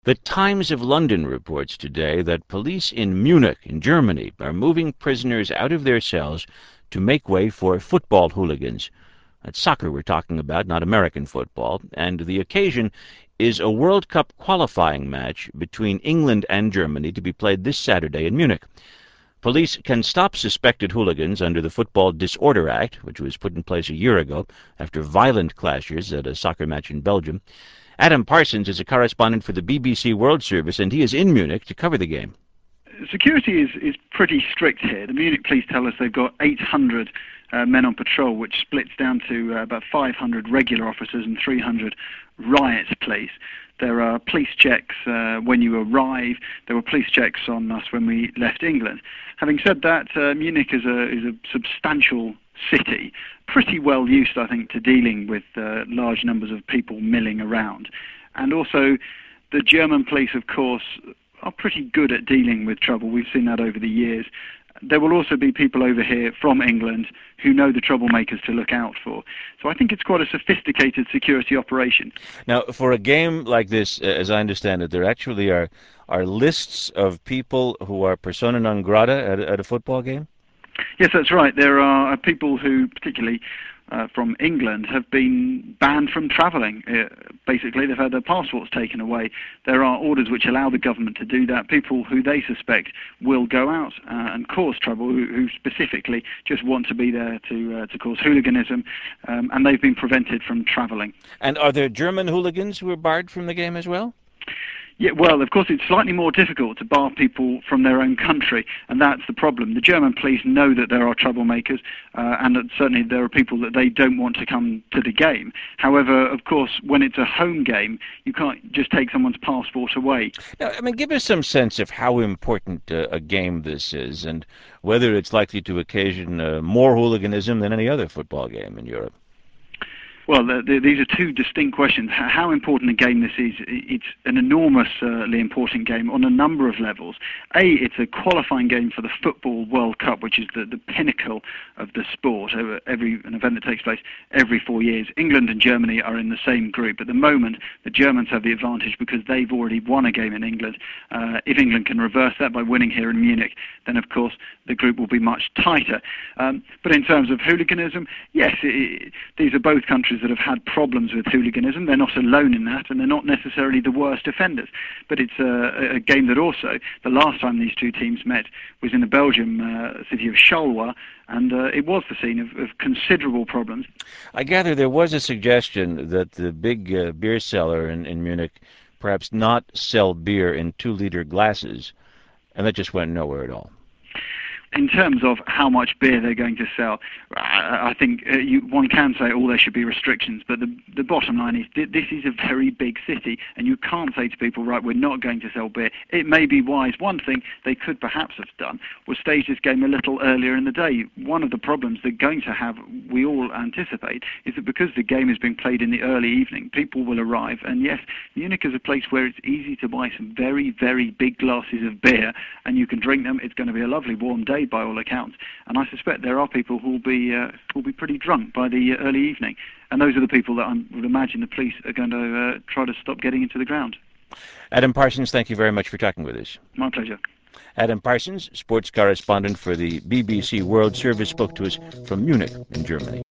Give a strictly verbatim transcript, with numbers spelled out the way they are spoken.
The Times of London reports today that police in Munich, in Germany, are moving prisoners out of their cells to make way for football hooligans. That's soccer we're talking about, not American football. And the occasion is a World Cup qualifying match between England and Germany to be played this Saturday in Munich. Police can stop suspected hooligans under the Football Disorder Act, which was put in place a year ago after violent clashes at a soccer match in Belgium. Adam Parsons is a correspondent for the B B C World Service, and he is in Munich to cover the game. Security is, is pretty strict here. The Munich police tell us they've got eight hundred uh, men on patrol, which splits down to uh, about five hundred regular officers and three hundred riot police. There are police checks uh, when you arrive. There were police checks on us when we left England. Having said that, uh, Munich is a, is a substantial city, pretty well used, I think, to dealing with uh, large numbers of people milling around. And also, the German police, of course, are pretty good at dealing with trouble. We've seen that over the years. There will also be people over here from England who know the troublemakers to look out for. So I think it's quite a sophisticated security operation. Now, for a game like this, as I understand it, there actually are are lists of people who are persona non grata at a, at a football game? Yes, that's right. There are people who, particularly uh, from England, have been banned from travelling. Uh, basically, they've had their passports taken away. There are orders which allow the government to do that. People who they suspect will go out uh, and cause trouble, who, who specifically just want to be there to uh, to cause hooliganism, um, and they've been prevented from travelling. And are there German hooligans who are barred from the game as well? Yeah, well, of course, it's slightly more difficult to bar people from their own country, and that's the problem. The German police know that there are troublemakers, uh, and that certainly there are people that they don't want to come to the game. However, of course, when it's a home game, you can't just take someone's passport away. Now, I mean, give us some sense of how important uh, a game this is, and whether it's likely to occasion uh, more hooliganism than any other football game in Europe. Well, the, the, these are two distinct questions. How important a game this is, it's an enormously important game on a number of levels. A, it's a qualifying game for the Football World Cup, which is the, the pinnacle of the sport, every an event that takes place every four years. England and Germany are in the same group. At the moment, the Germans have the advantage because they've already won a game in England. Uh, if England can reverse that by winning here in Munich, then, of course, the group will be much tighter. Um, but in terms of hooliganism, yes, it, these are both countries that have had problems with hooliganism. They're not alone in that, and they're not necessarily the worst offenders. But it's a, a game that also, the last time these two teams met was in the Belgium uh, city of Charleroi, and uh, it was the scene of, of considerable problems. I gather there was a suggestion that the big uh, beer cellar in, in Munich perhaps not sell beer in two-liter glasses, and that just went nowhere at all. In terms of how much beer they're going to sell, I think uh, you, one can say, oh, there should be restrictions, but the, the bottom line is th- this is a very big city, and you can't say to people, right, we're not going to sell beer. It may be wise. One thing they could perhaps have done was stage this game a little earlier in the day. One of the problems they're going to have, we all anticipate, is that because the game is being played in the early evening, people will arrive, and yes, Munich is a place where it's easy to buy some very, very big glasses of beer, and you can drink them. It's going to be a lovely warm day by all accounts, and I suspect there are people who will be uh, who will be pretty drunk by the uh, early evening, and those are the people that I would imagine the police are going to uh, try to stop getting into the ground. Adam Parsons, thank you very much for talking with us. My pleasure. Adam Parsons, sports correspondent for the B B C World Service, spoke to us from Munich in Germany.